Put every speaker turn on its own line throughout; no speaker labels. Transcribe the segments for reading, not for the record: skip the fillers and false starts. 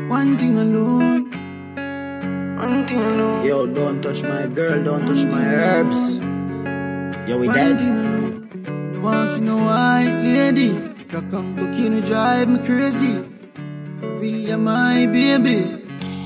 One thing alone. One thing alone.
Yo, don't touch my girl, don't touch my herbs. Yo, we
One
dead.
thing alone. You want to see no white lady? Rock on cocaine drive me crazy. We are my baby.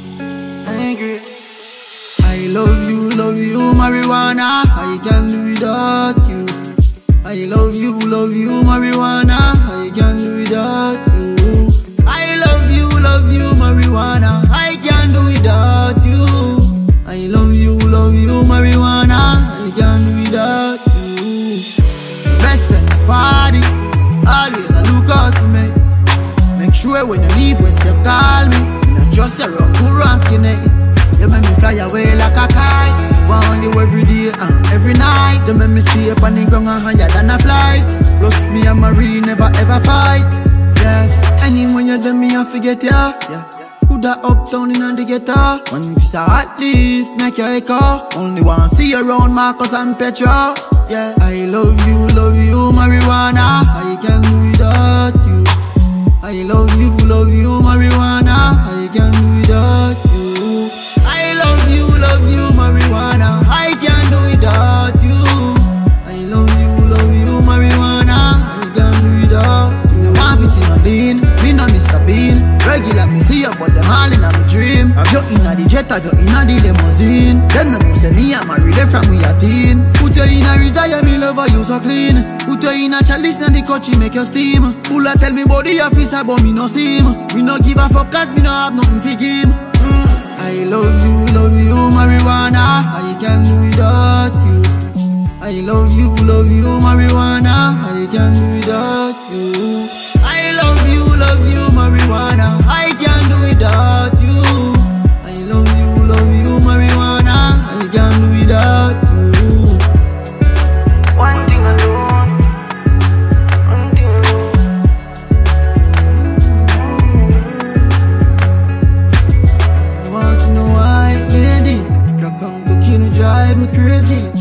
I agree. I love you, marijuana. I can't do without you. I love you, marijuana. I can't do without you. I love you, marijuana. I can't do without you. I love you, marijuana. I can't do without you. Best friend, party. Always I look out for me. Make sure when you leave, when you call me. You not just around cool and skinny. You make me fly away like a kite. Want you every day and every night. You make me stay up on the ground and higher than a flight. Plus me and Marie never ever fight. Yeah, anyway you do me I forget ya. Yeah, put that uptown in the ghetto. One piece of hot leaf make you echo. Only want to see you around Marcus and Petra. Yeah, I love you, marijuana. I can't do without you. I love you, marijuana. I can't do without you. I love you, marijuana. I can't do without you. I love you, marijuana. I can't do without you. No one is in a lean, me no Mr. Bean. Regular me see you, but them all in a me dream. Have you in a the jet, have you in a the limousine? Them no know say me and Marie they from we a teen. Put you in a wrist that you me lover, you so clean. Put you in a chalice, then the coachy make you steam. Pulla tell me body your face, but me no see him. We no give a fuck cause me no have nothing for him. I love you, marijuana. I can't do without you. I love you, marijuana. I can't do without you. I love you, marijuana. I can't do without you. I love you, marijuana. I can't do without you. One thing alone. One thing alone. You want to see no white lady? Rock on cocaine drive me crazy.